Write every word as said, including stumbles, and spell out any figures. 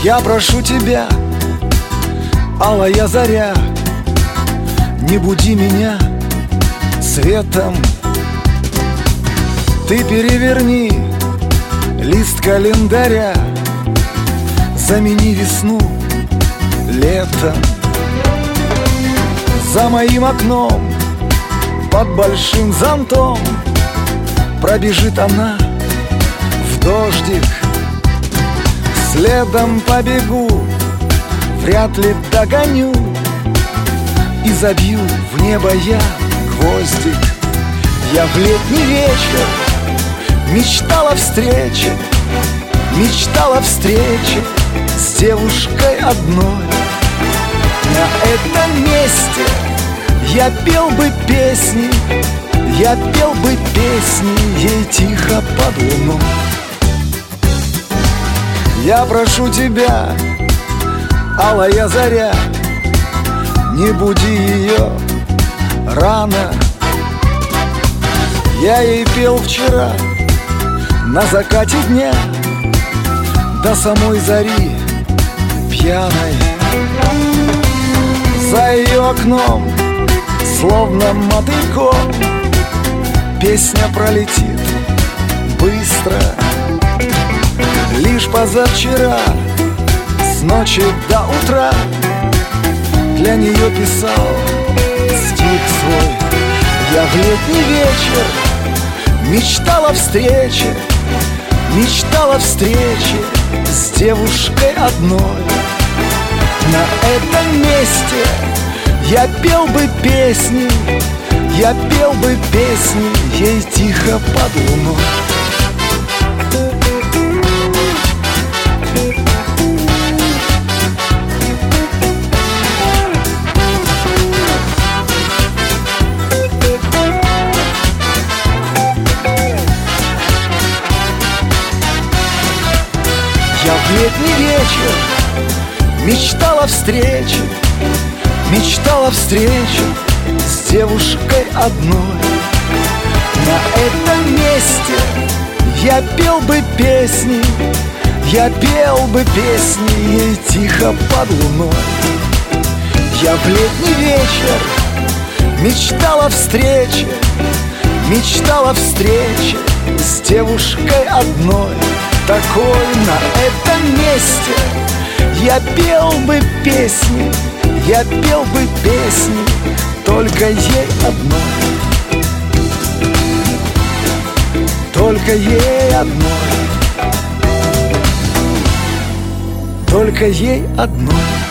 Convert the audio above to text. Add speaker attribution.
Speaker 1: Я прошу тебя, алая заря, не буди меня светом. Ты переверни лист календаря, замени весну летом. За моим окном под большим зонтом пробежит она в дождик. Следом побегу, вряд ли догоню, и забью в небо я гвоздик. Я в летний вечер мечтала о встрече, мечтала о встрече с девушкой одной. На этом месте я пел бы песни, я пел бы песни ей тихо под луной. Я прошу тебя, алая заря, не буди ее рано. Я ей пел вчера на закате дня до самой зари пьяной. За ее окном, словно мотыльком, песня пролетит быстро. Лишь позавчера, с ночи до утра, для нее писал стих свой. Я в летний вечер мечтала о встрече, мечтала о встрече с девушкой одной. На этом месте я пел бы песни, я пел бы песни ей тихо под луной. Я в летний вечер мечтала о встрече, мечтала о встрече с девушкой одной. На этом месте я пел бы песни, я пел бы песни ей тихо под луной. Я в летний вечер мечтала о встрече, мечтала о встрече с девушкой одной. Такой на этом месте я пел бы песни, я пел бы песни только ей одной, только ей одной, только ей одной.